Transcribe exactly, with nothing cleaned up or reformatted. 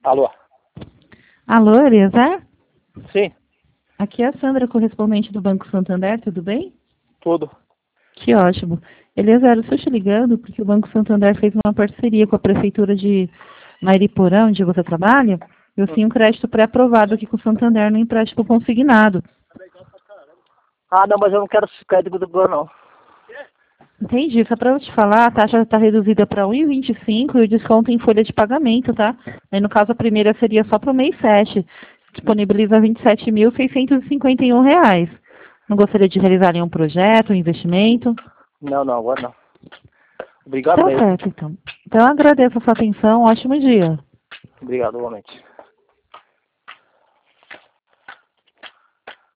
Alô? Alô, Eliezer? Sim, Aqui é a Sandra, correspondente do Banco Santander, tudo bem? tudo. Que ótimo. Eliezer, eu estou te ligando porque o Banco Santander fez uma parceria com a Prefeitura de Mariporã, onde você trabalha. Eu Hum. tenho um crédito pré-aprovado aqui com o Santander no empréstimo consignado. Ah, não, mas eu não quero esse crédito do banco, não. Entendi. Só para eu te falar, a taxa está reduzida para um vírgula vinte e cinco e o desconto em folha de pagamento, tá? Aí, no caso, a primeira seria só para o mês sete. Disponibiliza vinte e sete mil seiscentos e cinquenta e um reais. Não gostaria de realizar nenhum projeto, um investimento? Não, não, agora não. Obrigado Tá mesmo. certo, então. Então, eu agradeço a sua atenção. Ótimo dia. Obrigado, igualmente.